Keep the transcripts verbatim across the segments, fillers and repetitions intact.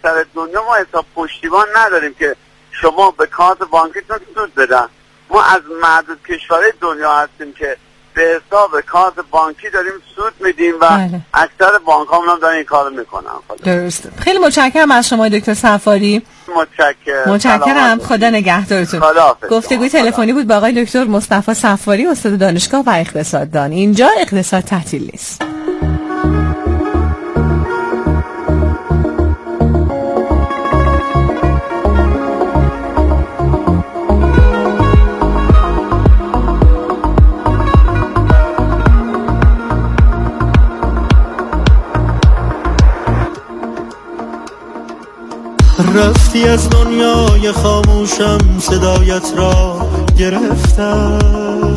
اکثر دنیا ما حساب پشتیبان نداریم که شما به کارت بانکیتون سود بدن. ما از معدود کشورهای دنیا هستیم که به حساب کارت بانکی داریم سود میدیم و بله. اکثر بانک هم دارن این کارو میکنن. درست. خیلی متشکرم از شما دکتر صفاری. متشکرم. متشکرم. خدا نگهدارتون. گفتگوی تلفنی بود با آقای دکتر مصطفی صفاری، استاد دانشگاه و اقتصاددان. اینجا اقتصاد تعطیل نیست. رفتی از دنیای خاموشم، صدایت را گرفتم،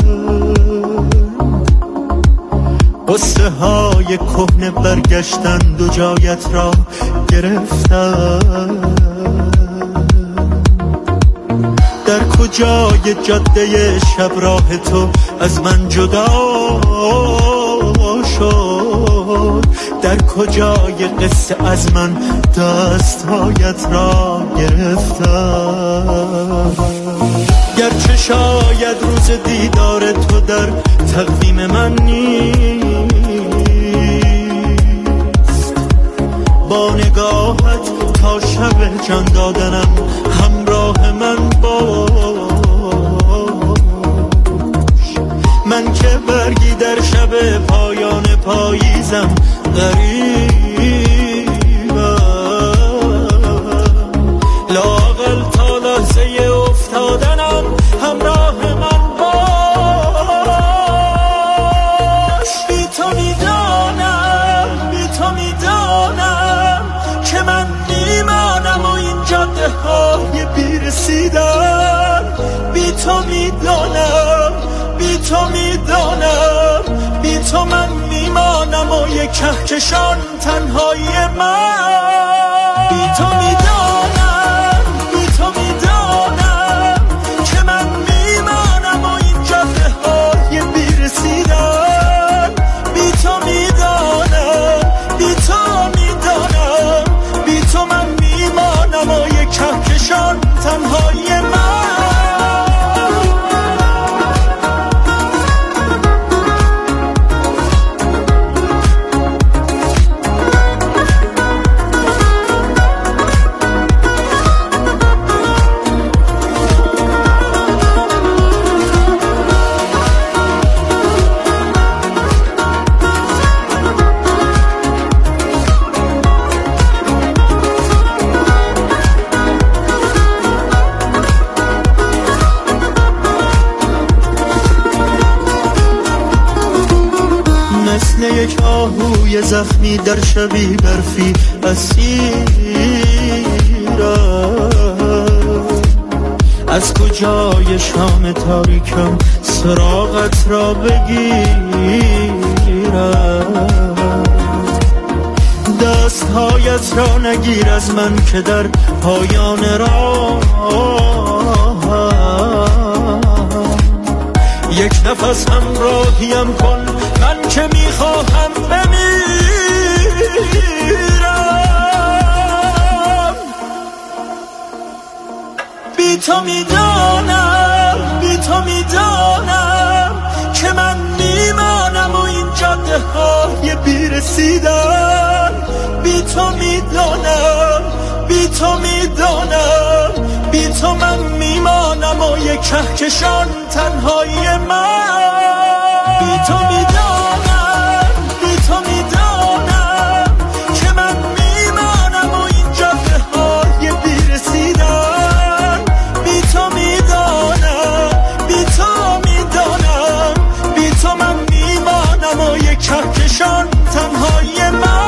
قصه های کهنه برگشتند و جایت را گرفتم. در کجای جاده شب راه تو از من جدا شد، در کجای قصه از من دستهایت را گرفتم. گرچه شاید روز دیدار تو در تقویم من نیست، با نگاهت تا شب جان دادنم همراه من باش. من که برگی در شب پایان پاییزم غریبم، لااقل تا لحظه افتادنم همراه من باش. بی تو میدانم، بی تو میدانم که من میمانم و این جاده های بیرسیدن. بی تو میدانم، بی تو میدانم، بی تو من میمانم و یک کهکشان تنهایی من. بی تو میدانم، بی تو میدانم که من میمانم و این جاده های بیرسیدن. بی تو میدانم، بی تو میدانم، بی تو من میمانم و یک کهکشان تنهایی من. یک آهوی زخمی در شبی برفی اسیرم، از کجای شام تاریکم سراغت را بگیرم. دستهایت را نگیر از من که در پایان راه یک نفس همراهیم کن، من که میخواهم بمیرم. بی تو میدانم، بی تو میدانم که من میمانم و این جاده های بیرسیدن. بی تو میدانم، بی تو میدانم، بی تو من میمانم و یک کهکشان تنهایی من. بی تو میدانم، بی تو میدانم که من میمانم و این جاده های بیرسیدن. بی تو میدانم، بی تو میدانم، بی تو من میمانم و یک کهکشان تنهایی من.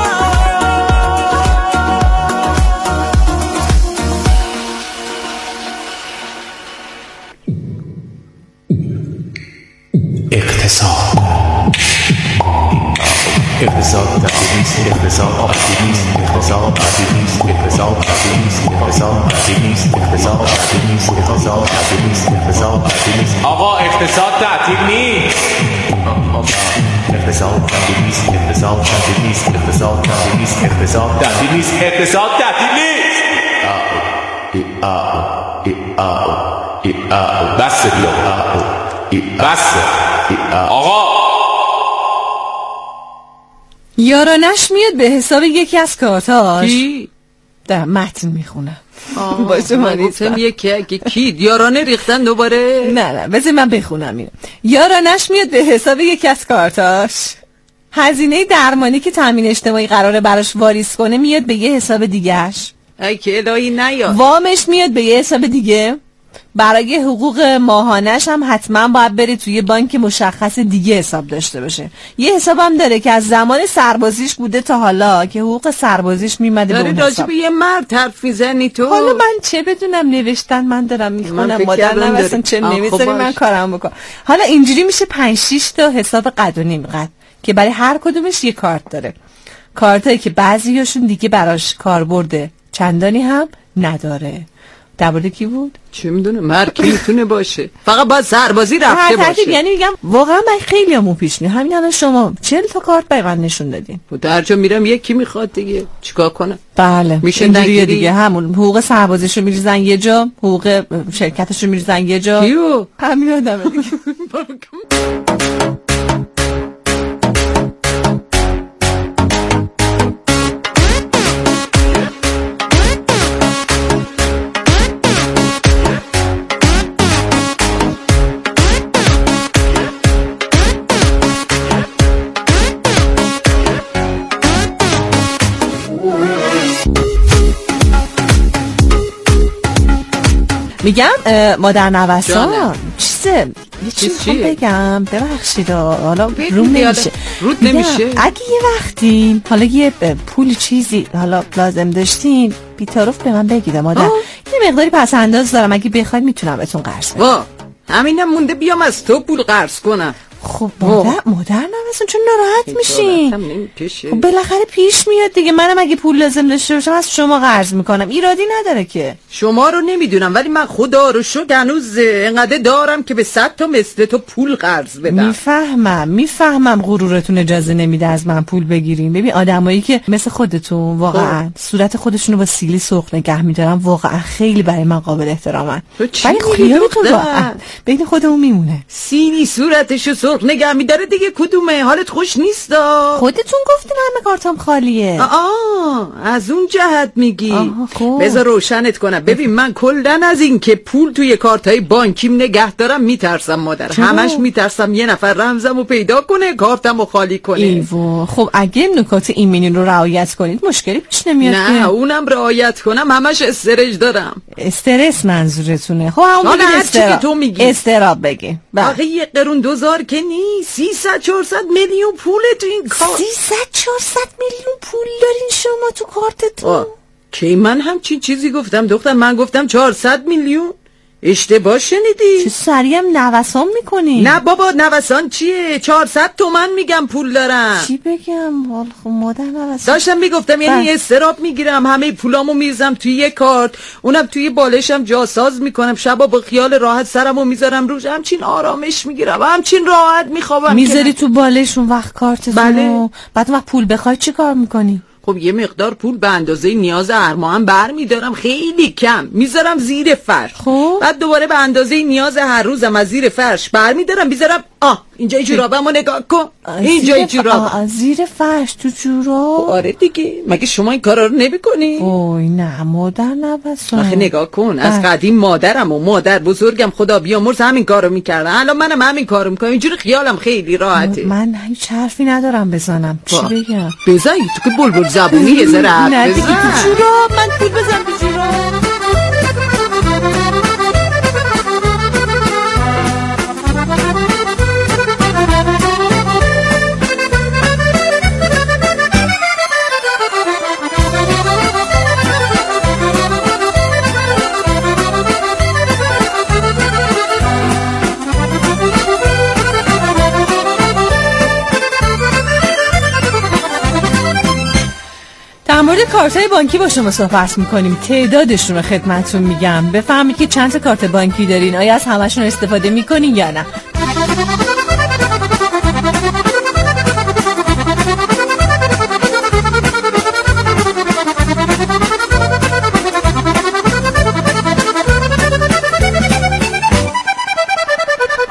اقتصاد اقتصاد تعطیلیست، اقتصاد تعطیلیست، اقتصاد تعطیلیست، اقتصاد تعطیلیست، اقتصاد تعطیلیست، اقتصاد تعطیلیست، اقتصاد تعطیلیست، اقتصاد تعطیلیست. آقا اقتصاد تعطیل نیست. اقتصاد تعطیلیست، اقتصاد تعطیلیست، اقتصاد تعطیلیست، اقتصاد تعطیلیست، اقتصاد تعطیلیست. بسه بیا بسه آقا. یارانش میاد به حساب یکی از کارتاش. کی؟ در متن میخونم. باشه من گفتم یکی کی یارانه ریختن دوباره. نه نه بذار من بخونم اینو. یارانش میاد به حساب یکی از کارتاش. هزینه درمانی که تامین اجتماعی قراره براش واریز کنه میاد به یه حساب دیگهش. ای که الهی نیاد. وامش میاد به یه حساب دیگه. برای حقوق ماهانش هم حتما باید بره توی بانک مشخص دیگه حساب داشته باشه. یه حساب هم داره که از زمان سربازیش بوده تا حالا که حقوق سربازیش میمده به اون حساب. داری راجب یه مرد حرف میزنی تو؟ حالا من چه بدونم، نوشتن من دارم میخونم، مادر نوستن چه نویساری من کارم بکن. حالا اینجوری میشه پنج شش تا حساب قد و نیم قد که برای هر کدومش یه کارت داره. کارتایی که بعضیاشون دیگه براش کاربرد چندانی هم نداره. درباره کی بود؟ چه میدونه مرد کی میتونه باشه، فقط باید سربازی رفته باشه. یعنی میگم واقعا من خیلی همون پیش میاد. همین الان شما چهل تا کارت برای من نشون دادین. در جا میرم یکی میخواد دیگه چیکار کنم؟ بله میشه دیگه دیگه همون حقوق سربازیشو میریزن یه جا، حقوق شرکتشو میریزن یه جا. کیو؟ همین آدمه دیگه. میگم مادر نوسان چیزه یه چیز میخوام بگم، ببخشید حالا روم نمیشه رود نمیشه. اگه یه وقتی حالا یه پول چیزی حالا لازم داشتین بی‌طرف به من بگید مادر. آه. یه مقداری پس انداز دارم، اگه بخواید میتونم بهتون قرض بدم. وا همینم مونده بیام از تو پول قرض کنم. خب مادر مادر نوسان چون ناراحت میشین؟ خب بالاخره پیش میاد دیگه. منم اگه پول لازم داشته باشم از شما قرض میکنم، ایرادی نداره که. شما رو نمیدونم ولی من خدا رو شکر هنوز انقدر دارم که به صد تا مثل تو پول قرض بدم. میفهمم میفهمم غرورتون اجازه نمیده از من پول بگیریم. ببین آدمایی که مثل خودتون واقعا صورت خودشون رو با سیلی سرخ نگه میدارن واقعا خیلی برای من قابل احترامن. ولی خیالتون بین خودمون میمونه. سیلی صورتشو سرخ نگه میداره دیگه کدومه؟ حالت خوش نیستا؟ خودتون گفتین همه کارتام خالیه. آه از اون جهت میگی. بذار روشنت کنم. ببین من کلن از این که پول توی کارتای بانکیم نگه دارم میترسم مادر. چرا؟ همش میترسم یه نفر رمزمو پیدا کنه کارتمو خالی کنه. ایوا خب اگه نکات ایمنی رو رعایت کنید مشکلی پیش نمیاد. نه که. اونم رعایت کنم همش استرس دارم. استرس منظورتونه؟ خب همون بگید استراب. تو میگی استراب بگی. آخه یه قرون دوزار که نیست، سیصد چهارصد میلیون پوله تو این کارت. سیصد چهارصد میلیون پول دارین شما تو کارتتون؟ کی من همچین چیزی گفتم دختر؟ من گفتم چهارصد میلیون. اشتباه شنیدی؟ چه سریع هم نوسان میکنی؟ نه بابا نوسان چیه؟ چهارصد تومن میگم پول دارم. چی بگم؟ والا خب مادر نوسان داشتم میگفتم یعنی استراب میگیرم، همه پولامو میریزم توی یه کارت، اونم توی بالشم جاساز میکنم، شبا با خیال راحت سرمو میذارم روش، همچین آرامش میگیرم، همچین راحت میخوابم. میذاری تو بالش اون وقت کارتتون؟ بله. بعد وقت پول بخوای چی کار میکنی؟ خب یه مقدار پول به اندازه نیاز هر ماه هم بر میدارم، خیلی کم میذارم زیر فرش. خب بعد دوباره به اندازه نیاز هر روزم از زیر فرش بر میدارم میذارم. آه اینجا جورابمو نگاه کن، اینجا جوراب زیر فرش تو جوراب. آره دیگه، مگه شما این کارا رو نمی‌کنی؟ اوه نه مادر نبسون. آخه نگاه کن از قدیم مادرم و مادر بزرگم خدا بیامرز همین کارو میکردن، الان منم همین کارو میکنم، اینجوری خیالم خیلی راحته. من هیچ حرفی ندارم بزنم. چی بگم؟ بزن تو که بلبل زبونی یه ذره حرف بزن. نه دیگه تو جوراب من پول بزن تو جوراب. در مورد کارت‌های بانکی با شما صحبت می‌کنیم. تعدادشون رو خدمتتون میگم بفهمید که چند تا کارت بانکی دارین، آیا از همشون استفاده می‌کنین یا نه.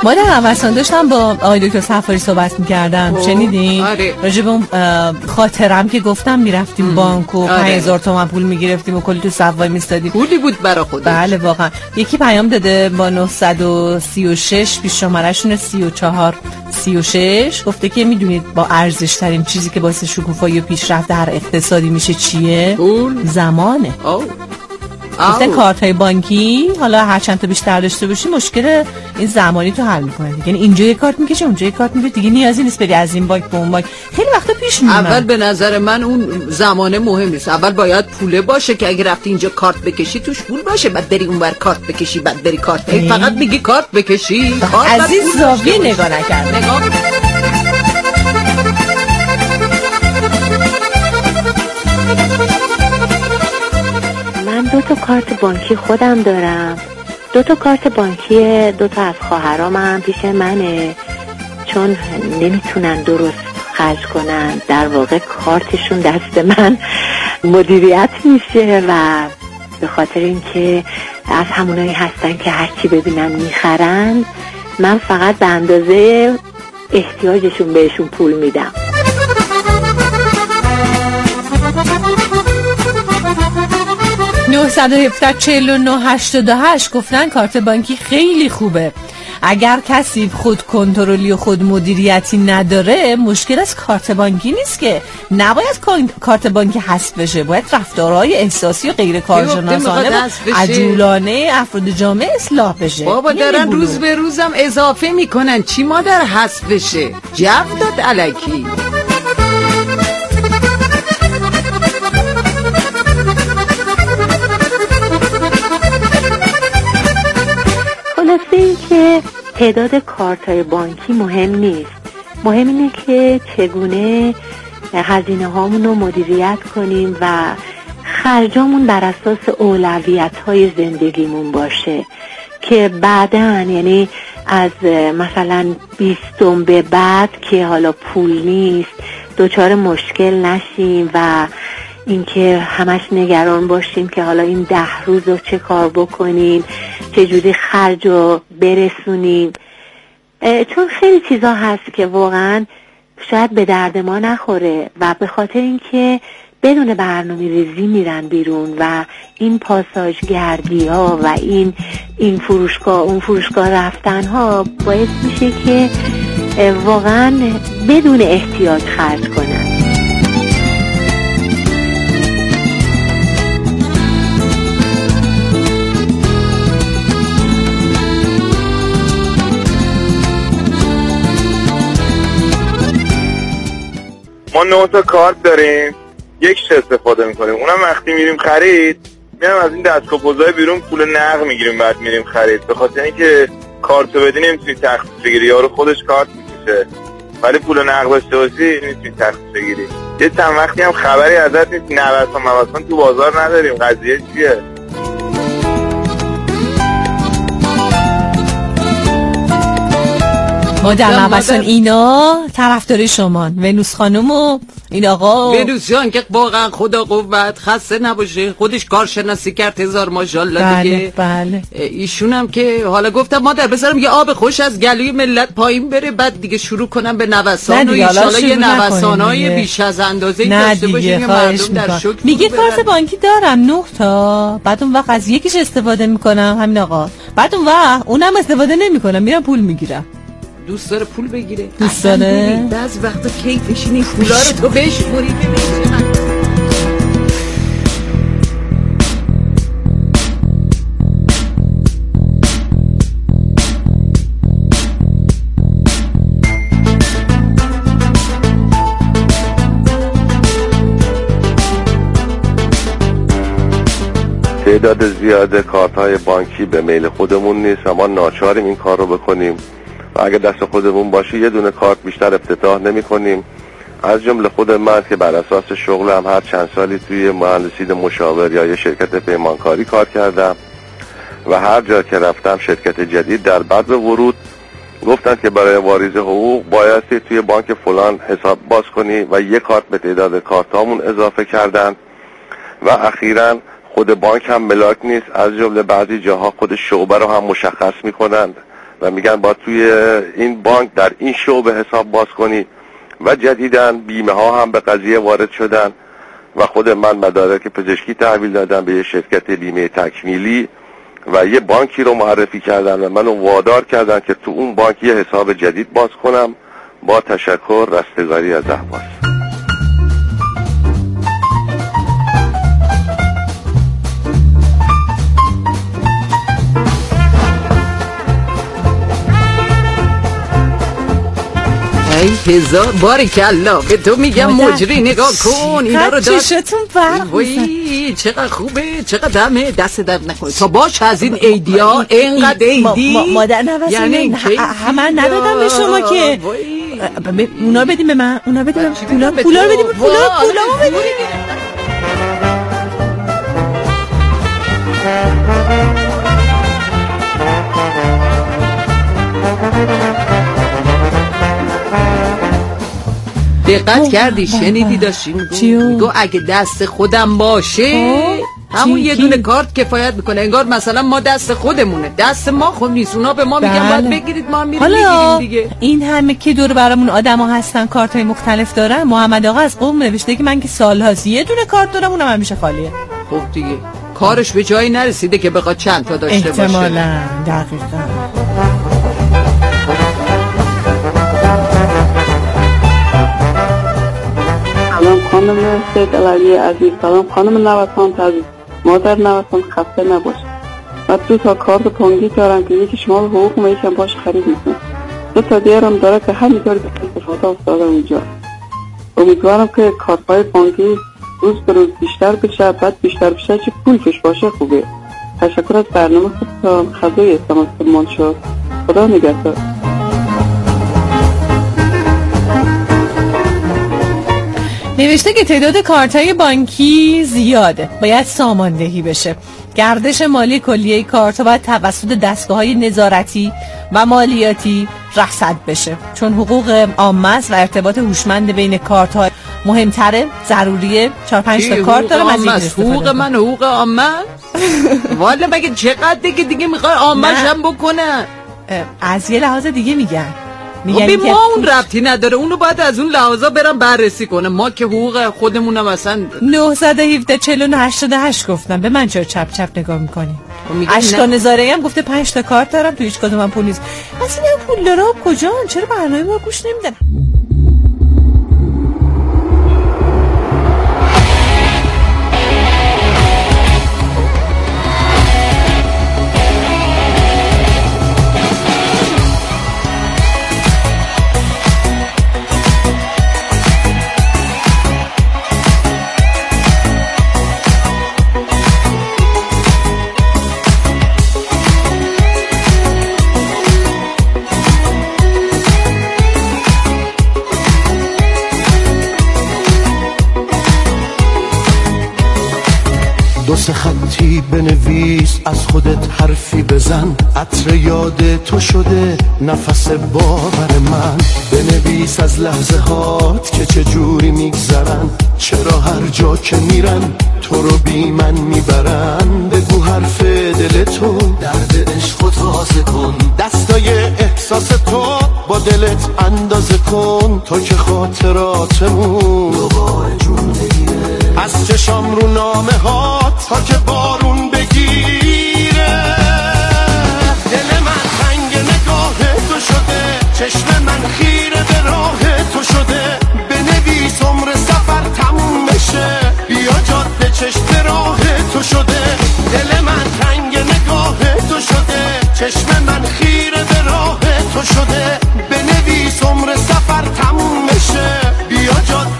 ما در همسان داشتم با آقای دکتر صفاری صحبت میکردم، شنیدین؟ آره. راجع به اون خاطرم که گفتم میرفتیم بانک و پنج هزار تومان پول میگرفتیم و کلی تو صفای میستادیم. پولی بود برا خودش. بله واقعا. یکی پیام داده با نهصد و سی و شش پیش شماره‌شون سی و چهار سی و شش، گفته که میدونید با ارزش ترین چیزی که باعث شکوفایی و پیشرفت در اقتصادی میشه چیه؟ پول. زمانه. او. گفتن کارت های بانکی حالا هر چند تا بیشتر داشته باشی مشکل این زمانی تو حل میکنه. یعنی اینجا یه کارت میکشه اونجا یه کارت میکشه، دیگه نیازی نیست بری از این بانک به اون بانک. خیلی وقتا پیش میاد. اول به نظر من اون زمانه مهم نیست، اول باید پوله باشه که اگه رفتی اینجا کارت بکشی توش پول باشه، بعد بری اونور کارت بکشی، بعد بری کارت بکشی. فقط میگی کارت بکشی، کارت از این زاویه نگاه نکرد. نگاه من دو تا کارت بانکی خودم دارم. دو تا کارت بانکی دو تا از خواهرام هم پیش منه، چون نمیتونن درست خرج کنن. در واقع کارتشون دست من مدیریت میشه و به خاطر اینکه از همونایی هستن که هر چی ببینن میخرن، من فقط به اندازه احتیاجشون بهشون پول میدم. نه یک هفت چهل و نه هشتاد و هشت گفتن کارت بانکی خیلی خوبه. اگر کسی خود کنترلی و خود مدیریتی نداره، مشکل از کارت بانکی نیست که نباید کارت بانکی حذف بشه، باید رفتارهای احساسی و غیر کارشناسانه و عجولانه افراد جامعه اصلاح بشه. بابا دارن روز به روزم اضافه میکنن، چی مادر حذف بشه؟ جو داد الکی. خلاصه این که تعداد کارت‌های بانکی مهم نیست، مهم اینه که چگونه هزینه هامون رو مدیریت کنیم و خرجامون بر اساس اولویت‌های زندگیمون باشه که بعداً، یعنی از مثلا بیستم به بعد که حالا پول نیست، دچار مشکل نشیم و اینکه همش نگران باشیم که حالا این ده روز رو چه کار بکنیم، چه جوری خرج رو برسونیم. چون خیلی چیزا هست که واقعا شاید به درد ما نخوره و به خاطر اینکه بدون برنامه ریزی میرن بیرون و این پاساژگردی ها و این این فروشگاه اون فروشگاه رفتن ها باعث میشه که واقعا بدون احتیاط خرج کنن. ما نه تا کارت داریم، یکش استفاده میکنیم، اونم وقتی میریم خرید میریم از این دستگاه پوزای بیرون پول نقد میگیریم بعد میریم خرید، به خاطر اینکه کارتو بدی نمیتونی تخفیف بگیری، یارو خودش کارت میکشه، ولی پول نقد داشته باشی نمیتونی تخفیف بگیری. یه چند وقتی هم خبری ازت نیست، نوسان موسان تو بازار نداریم، قضیه چیه؟ ما در نوسان اینا طرفدار شمان، ونوس خانم و این آقا ونوس جان که واقعا خدا قوت، خسته نباشه، خودش کارشناسی کرد، هزار ماشاءالله دیگه. بله ایشون هم که حالا گفتم مادر بذارم یه آب خوش از گلوی ملت پایین بره، بعد دیگه شروع کنم به نوسان و انشالله یه نوسانای بیش از اندازه داشته باشیم که مردم در شوک میگه کارت بانکی دارم نه تا، بعد اون وقت از یکیش استفاده میکنم همین آقا، بعد اون وقت اونم استفاده نمیکنم میرم پول میگیرم. دوست داره پول بگیره، دوست داره بعضی وقتا کیفش اینه پولا رو تو بشموری ببینی. تعداد زیاده کارت‌های بانکی به میل خودمون نیست، اما ناچاریم این کار رو بکنیم و اگه دست خودمون باشه یه دونه کارت بیشتر افتتاح نمی کنیم. از جمله خود من که بر اساس شغلم هر چند سالی توی مهندسی مشاور یا یه شرکت پیمانکاری کار کردم و هر جا که رفتم شرکت جدید در بعد ورود گفتن که برای واریز حقوق بایستی توی بانک فلان حساب باز کنی و یه کارت به تعداد کارتامون اضافه کردن و اخیراً خود بانک هم ملاک نیست، از جمله بعضی جاها خود شعبه رو هم مشخص میکنند و میگن با توی این بانک در این شعبه حساب باز کنی و جدیداً بیمه ها هم به قضیه وارد شدن و خود من مدارک پزشکی تحویل دادم به یه شرکت بیمه تکمیلی و یه بانکی رو معرفی کردن و منو وادار کردن که تو اون بانک یه حساب جدید باز کنم. با تشکر، رستگاری از احواز. ای هزار باریکالله، به تو میگم مجری نگاه کن اینا رو داشت. چشتون برق وای چقدر خوبه، چقدر دمه، دست درد نکنه. تا باش از این ایدیا اینقدر ایدی مادر نوست یعنی همه ندادم به شما که اونا بدیم به من، اونا بدیم پولا پولا رو بدیم پولا پولا رو بدیم. دقت کردی شنیدی داشتی میگو اگه دست خودم باشه همون یه دونه کارت کفایت میکنه. انگار مثلا ما دست خودمونه، دست ما خود نیست، اونا به ما میگن باید بگیرید، ما هم میریم میگیریم دیگه. این همه که دور برامون آدم ها هستن کارت های مختلف دارن، محمد آقا از قوم نوشته که من که سال هاست یه دونه کارت دارم اونم همیشه خالیه. خب دیگه کارش به جایی نرسیده که بخواد چند تا داشته باشه. احتمالاً دقیقاً. سلام خانم سید علوی عزیز، سلام خانم نوسان عزیز. مادر نوسان خسته نباشه. من دو تا کارت بانکی دارم که یکی شما حقوق ما یکم باش خرید میکنم. دو تا دیگرم داره که همینطوری به استفاده افتاده اونجا. امیدوارم که کارت‌های بانکی روز به روز بیشتر بشه، بعد بیشتر بشه چه پول توش باشه خوبه. تشکر از برنامه خودتان. خدای استمان سلمان شد. خدا نگهدار. نوشته که تعداد کارت‌های بانکی زیاده، باید ساماندهی بشه. گردش مالی کلیه کارت‌ها باید توسط دستگاه‌های نظارتی و مالیاتی رصد بشه، چون حقوق عامه است و ارتباط هوشمند بین کارت‌ها مهمتره، ضروریه. چهار پنج تا کارت دارم از این استفاده. حقوق من حقوق عامه والا مگه چقدر دیگه دیگه میخوای عامه‌ش هم بکنن؟ از یه لحاظ دیگه میگن میگن ما اون ربطی نداره، اونو باید از اون لحاظا برم بررسی کنه. ما که حقوق خودمونم اصلا نه یک هفت چهل و نه هشتاد و هشت گفتم. به من چرا چپ چپ نگاه میکنی؟ اشکا نظاره هم گفته پنج تا کارت دارم تو هیچ کدوم هم پول نیست. اصلا پول داره کجان؟ چرا برنامه ما گوش نمیدن؟ دو سه خطی بنویس، از خودت حرفی بزن، عطر یاد تو شده نفس باور من. بنویس از لحظه هات که چه جوری میگذرن، چرا هر جا که میرن تو رو بی من میبرن. بگو حرف دل تو، درد عشق و تازه کن، دستای احساس تو با دلت اندازه کن. تو که خاطراتمون دوباره جون بگیره، از چشام رو نامه هات تا که بارون بگیره. دل من تنگ نگاه تو شده، چشم من خیره به راه تو شده. بنویس عمر سفر تموم بشه، بیا جاده چشم راه تو شده. دل من تنگ نگاه تو شده، چشم من خیره به راه تو شده. بنویس عمر سفر تموم بشه، بیا جاده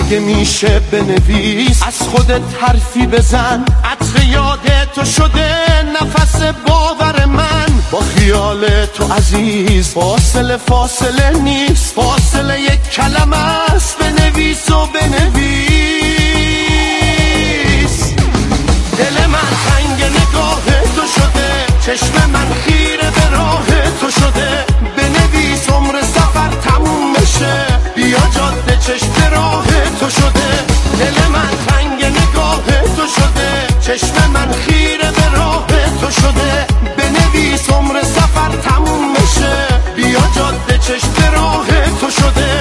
اگه میشه بنویس از خودت حرفی بزن، عطر یاد تو شده نفس باور من، با خیال تو عزیز فاصله فاصله نیست، فاصله یک کلمه است، بنویس و بنویس. دل من تنگ نگاه تو شده، چشم من خیره به راه تو شده، بنویس عمر سفر تموم بشه، بیا جاده چشم راه تو شده. دل من تنگ نگاه تو شده، چشم من خیره به راه تو شده، بنویس عمر سفر تموم بشه، بیا جاده چشم راه تو شده.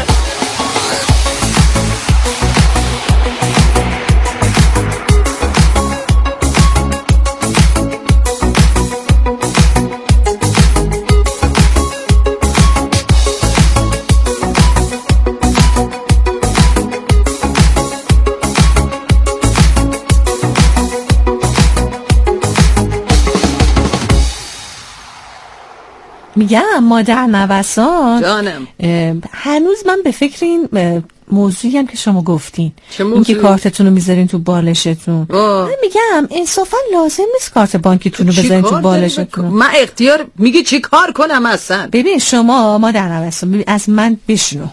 میگم مادر نوسان جانم، هنوز من به فکر این موضوعی هم که شما گفتین، این که کارتتون رو میذارین تو بالشتون، من میگم انصافا لازم نیست کارت بانکیتون رو بذارین تو بالشتون. من اختیار میگی چی کار کنم اصلا؟ ببین شما مادر نوسان، ببین از من بشنو،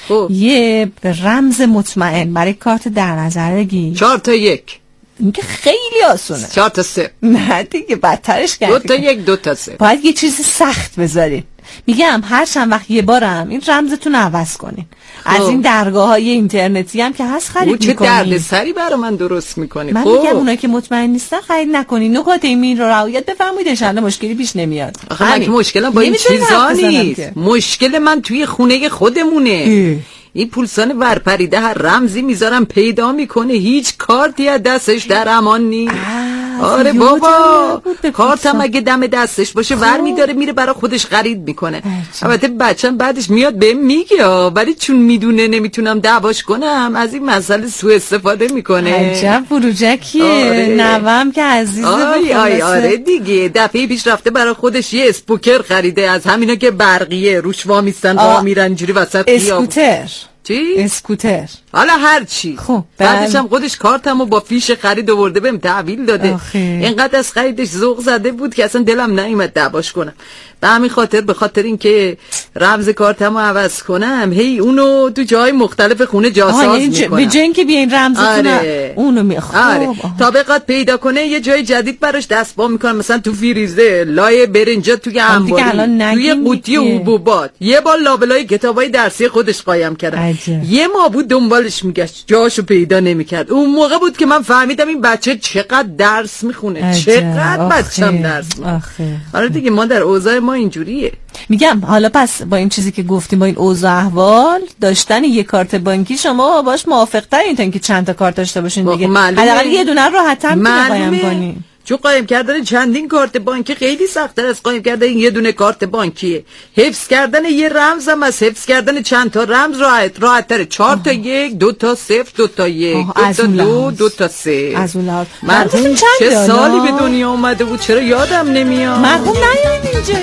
یه رمز مطمئن برای کارت در نظر بگی. چهار تا یک. این که خیلی آسونه. چهار تا سه. نه دیگه بدترش کردی. دو تا یک دو تا سه. باید یه چیز سخت بذارین. میگم هر چند وقت یه بارم این رمزتون عوض کنین. از این درگاه های اینترنتی هم که هست خرید میکنین. چه درد سری برای من درست میکنی. من میگم اونایی که مطمئن نیستن خرید نکنین. نکات این رو رعایت بفرمایید ان شاءالله مشکلی پیش نمیاد. آخه من که مشکلم با این چیزا نیست. مشکل من توی خونه خودمونه. اه. این پولسان ورپریده هر رمزی میذارم پیدا میکنه، هیچ کارتی از دستش در امان نیست. آره بابا، کارتم اگه دم دستش باشه ور میداره میره برای خودش خرید میکنه. البته بچم بعدش میاد بهم میگه، ولی چون میدونه نمیتونم دعواش کنم از این مسئله سوء استفاده میکنه. عجب بروجکیه. آره. نوام که عزیزه. آی آی آره دیگه، دفعه پیش رفته برای خودش یه اسپوکر خریده، از همینا که برقیه روش وا میستن وا میرن اینجوری وسط خیابون. اسکوتر. چی؟ اسکوتر. حالا هر چی. خب بعدش هم خودش کارتمو با فیش خرید آورده بهم تحویل داده. اینقدر از خریدش ذوق زده بود که اصلا دلم نیومد دعواش کنم. به همین خاطر به خاطر اینکه رمز کارتمو عوض کنم هی اونو تو جای مختلف خونه جاساز میکنم. به جن که بیاین رمزتون آره. اونو میخوام. آره. تا بقات پیدا کنه یه جای جدید براش دست با میکنم، مثلا تو فریزر، لای برنجا توی انباری، توی قوطی حبوبات. یه بار لابلای کتابای درسی خودش قایم کردم. یه ما بود دنبالش میگشت، جاشو پیدا نمیکرد. اون موقع بود که من فهمیدم این بچه چقدر درس میخونه، چقدر بچه‌م درس میخونه. آره دیگه ما در اوضاع ما اینجوریه. میگم حالا پس با این چیزی که گفتیم، با این اوضاع احوال، داشتن یه کارت بانکی شما باش موافق ترین تا اینکه چند تا کارت داشته باشین دیگه. حداقل یه دونه راحت‌تر میتونید قایم کنین. چون قایم کردن چندین کارت بانکی خیلی سخت‌تر از قایم کردن یه دونه کارت بانکیه. حفظ کردن یه رمز هم از حفظ کردن چند تا رمز راحت راحت‌تره. چهار تا یک، دو تا صفر، دو تا یک، دو تا دو، دو تا سه. از اون لحاظ مرحوم چه سالی به دنیا اومده بود چرا یادم نمیاد. مرحوم نیاین اینجا.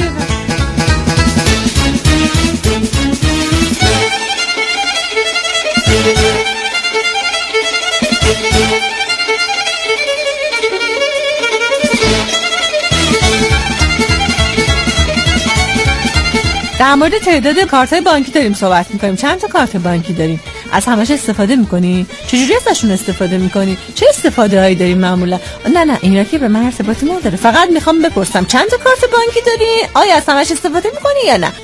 در مورد تعداد کارت‌های بانکی داریم صحبت می‌کنیم. چند تا کارت بانکی داریم؟ از همش استفاده می‌کنی؟ چجوری ازشون استفاده می‌کنی؟ چه استفاده‌هایی داریم معمولا؟ نه نه اینا که به من ارتباطی نداره. فقط می‌خوام بپرسم چند تا کارت بانکی داری؟ آیا از همش استفاده می‌کنی یا نه؟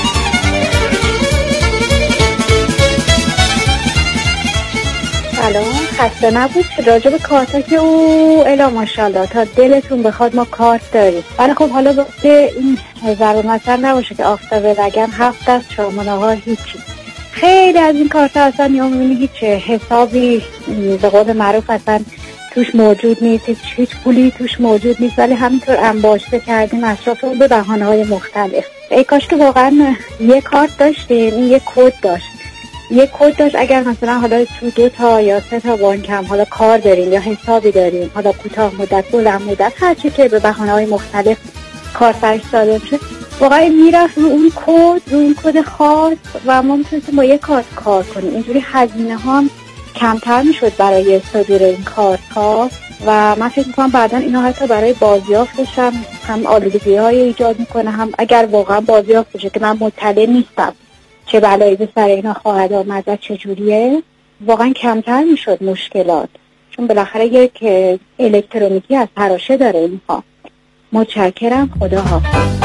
سلام، خسته نبود راجع به کارتا که او الا ماشاءالله تا دلتون بخواد ما کارت داریم. ولی خب حالا به این ضرور مثلا نباشه که آفتاب رگم هفت از چامانه ها هیچی. خیلی از این کارتا اصلا یا میبینی هیچ حسابی به قول معروف اصلا توش موجود نیست، هیچ پولی توش موجود نیست، ولی همینطور انباشته کردیم اطراف اون به بهانه های مختلف. ای کاش که واقعا یه کارت داشتیم، این یه کد داشت یه کد داشت اگر مثلا حالا تو دو تا یا سه تا بانک هم حالا کار داریم یا حسابی داریم، حالا کوتاه مدت، بلند مدت، هر چی که به بهانه‌های مختلف کار فرش داده میشه، واقعا میرفت رو اون کد، رو اون کد خاص و ما میتونستیم با یه کارت کار کنیم. اینجوری هزینه ها کمتر میشد برای صدور این کارت ها و من فکر میکنم بعدا اینا حتی برای بازیافتش هم هم آلودگی های ایجاد میکنه، هم اگر واقعا بازیافت بشه که من مطلع نیستم چه بلایی به سر اینا خواهد آمد و چجوریه، واقعا کمتر میشد مشکلات، چون بالاخره یک الکترونیکی از تراشه داره اینها. متشکرم، خدا حافظ.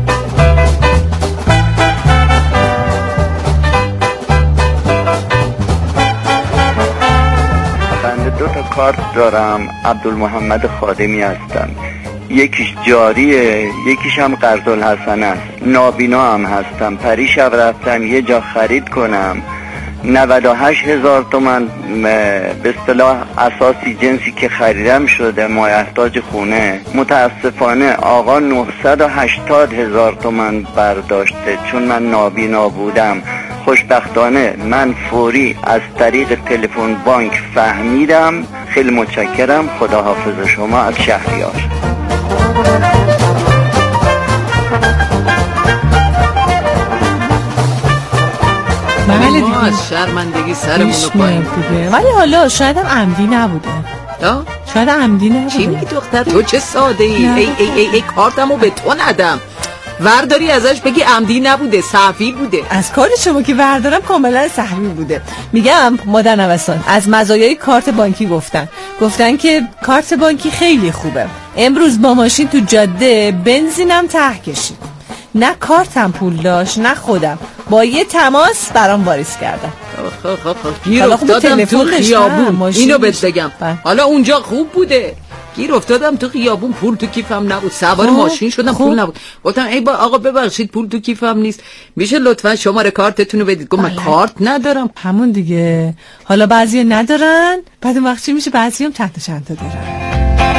دو تا کارت دارم، عبدالمحمد خادمی هستم، یکیش جاریه یکیش هم قرض الحسنه است. نابینا هم هستم. پری شب رفتم یه جا خرید کنم نود و هشت هزار تومن به اصطلاح اساسی جنسی که خریدم شده مایحتاج خونه. متاسفانه آقا نهصد و هشتاد هزار تومن برداشته چون من نابینا بودم. خوشبختانه من فوری از طریق تلفن بانک فهمیدم. خیلی متشکرم. خدا حافظ شما از شهریار. بله ما از شرمندگی سرمون رو پایین بوده، ولی حالا شاید هم عمدی نبوده. ها؟ شاید عمدی نبوده. چی میگی دختر؟ تو چه ساده ای؟ ای ای ای, ای کارتمو به تو ندم. ورداری ازش بگی عمدی نبوده، سهوی بوده. از کار شما که وردارم کاملا سهوی بوده. میگم مادر نوسان از مزایای کارت بانکی گفتن گفتن که کارت بانکی خیلی خوبه. امروز با ماشین تو جاده بنزینم ته کشید، نه کارتم پول داشت نه خودم، با یه تماس برام واریز کردم. گیر افتادم تو خیابون. اینو بهت بگم حالا اونجا خوب بوده، گیر افتادم تو خیابون، پول تو کیفم نبود، سوار ماشین شدم خوب. پول نبود. گفتم ای با آقا ببخشید پول تو کیفم نیست، میشه لطفا شماره کارتتون رو بدید؟ گفتم من کارت ندارم. همون دیگه، حالا بعضی ندارن، بعد اون وقت چی میشه؟ بعضی هم چند تا چند تا دارن.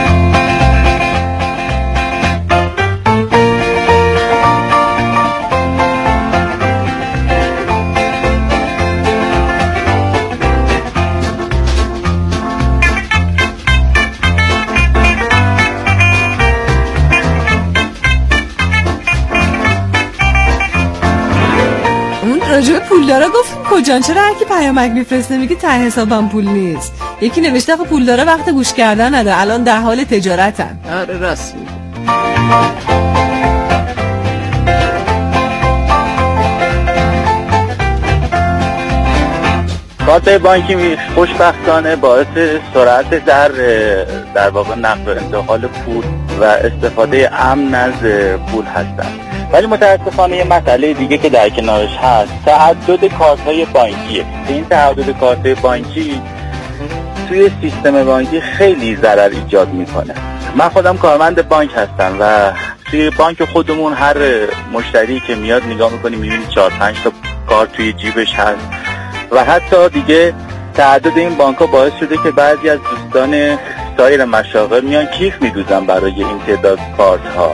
راجب پول داره گفتیم کجان؟ چرا هر کی پیامک میفرسته میگه ته حسابم پول نیست؟ یکی نوشته آخه پول داره وقت گوش کردن نداره، الان در حال تجارتن. آره راست میگه. کارت بانکی خوشبختانه باعث سرعت در در واقع نقل و انتقال پول و استفاده امن از پول هستند. ولی متاسفانه یه مسئله دیگه که در کنارش هست تعدد کارت‌های بانکیه. این تعدد کارت‌های بانکی توی سیستم بانکی خیلی ضرر ایجاد میکنه. من خودم کارمند بانک هستم و توی بانک خودمون هر مشتری که میاد نگاه میکنیم میبینیم چهار پنج تا کارت توی جیبش هست و حتی دیگه تعدد این بانک‌ها باعث شده که بعضی از دوستان سایر مشاغل میان کیف میدوزن برای این تعداد کارت‌ها.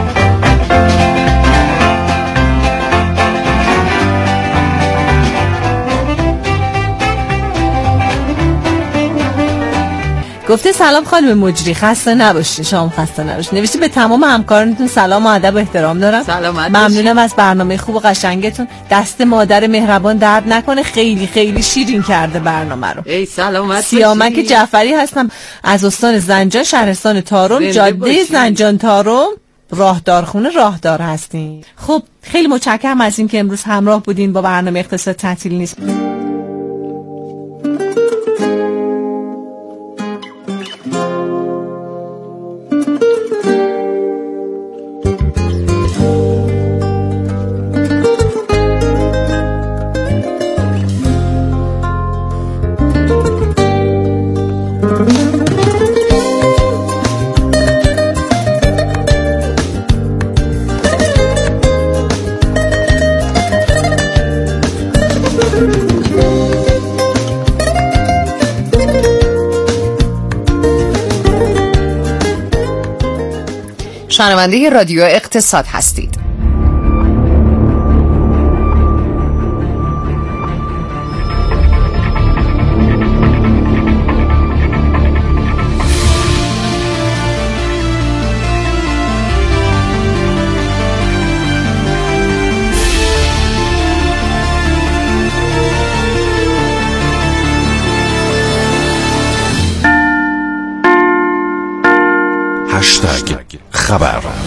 گفته سلام خانم مجری، خسته نباشید. شما خسته نباشید. نوشته به تمام همکارانتون سلام و ادب و احترام دارم. سلامت ممنونم از برنامه خوب و قشنگتون. دست مادر مهربان درد نکنه، خیلی خیلی شیرین کرده برنامه رو. ای سلامت. سیامک جعفری هستم از استان زنجان، شهرستان تارم، جاده زنجان تارم، راهدارخونه راهدار هستین. خب خیلی متشکرم از این که امروز همراه بودین با برنامه اقتصاد تعطیل نیست. شنونده رادیو اقتصاد هستید. خبر.